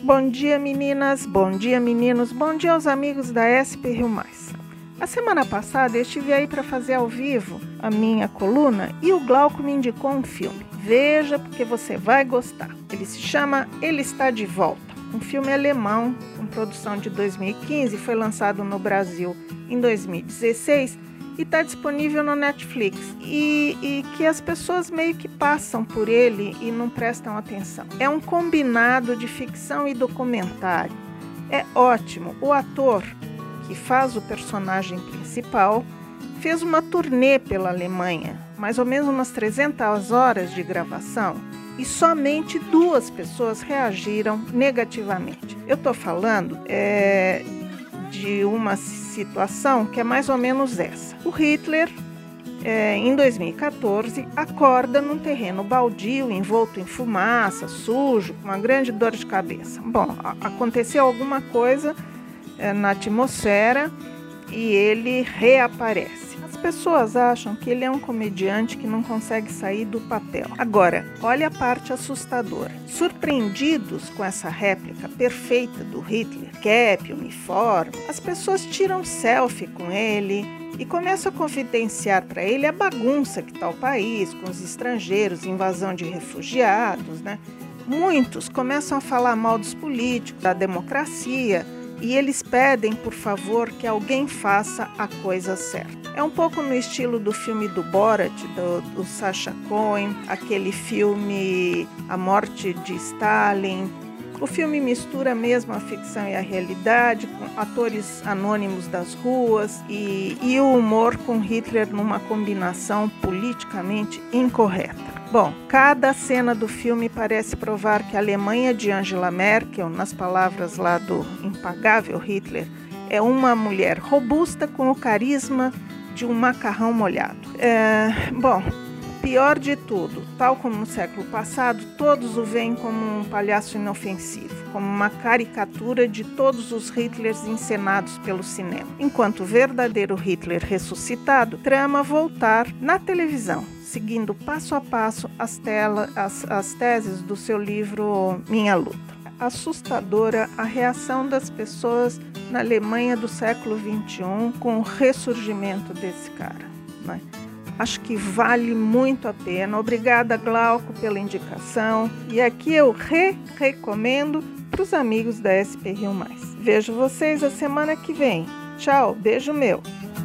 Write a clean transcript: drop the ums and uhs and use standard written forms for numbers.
Bom dia, meninas, bom dia, meninos, bom dia aos amigos da SP Rio Mais. A semana passada eu estive aí para fazer ao vivo a minha coluna e o Glauco me indicou um filme. Veja, porque você vai gostar. Ele se chama Ele Está de Volta. Um filme alemão com produção de 2015, foi lançado no Brasil em 2016 e está disponível no Netflix. E que as pessoas meio que passam por ele e não prestam atenção. É um combinado de ficção e documentário. É ótimo. O ator que faz o personagem principal fez uma turnê pela Alemanha, mais ou menos umas 300 horas de gravação, e somente 2 pessoas reagiram negativamente. Eu estou falando de uma situação que é mais ou menos essa. O Hitler, em 2014, acorda num terreno baldio, envolto em fumaça, sujo, com uma grande dor de cabeça. Bom, aconteceu alguma coisa na atmosfera e ele reaparece. As pessoas acham que ele é um comediante que não consegue sair do papel. Agora, olha a parte assustadora. Surpreendidos com essa réplica perfeita do Hitler, cap, uniforme, as pessoas tiram selfie com ele e começam a confidenciar para ele a bagunça que está o país, com os estrangeiros, invasão de refugiados, né? Muitos começam a falar mal dos políticos, da democracia, e eles pedem, por favor, que alguém faça a coisa certa. É um pouco no estilo do filme do Borat, do Sacha Cohen, aquele filme A Morte de Stalin. O filme mistura mesmo a ficção e a realidade, com atores anônimos das ruas e o humor com Hitler numa combinação politicamente incorreta. Bom, cada cena do filme parece provar que a Alemanha de Angela Merkel, nas palavras lá do impagável Hitler, é uma mulher robusta com o carisma de um macarrão molhado. Bom, pior de tudo, tal como no século passado, todos o veem como um palhaço inofensivo, como uma caricatura de todos os Hitlers encenados pelo cinema. Enquanto o verdadeiro Hitler ressuscitado trama voltar na televisão, seguindo passo a passo as teses do seu livro Minha Luta. Assustadora a reação das pessoas na Alemanha do século XXI com o ressurgimento desse cara, né? Acho que vale muito a pena. Obrigada, Glauco, pela indicação. E aqui eu recomendo para os amigos da SP Rio Mais. Vejo vocês a semana que vem. Tchau, beijo meu.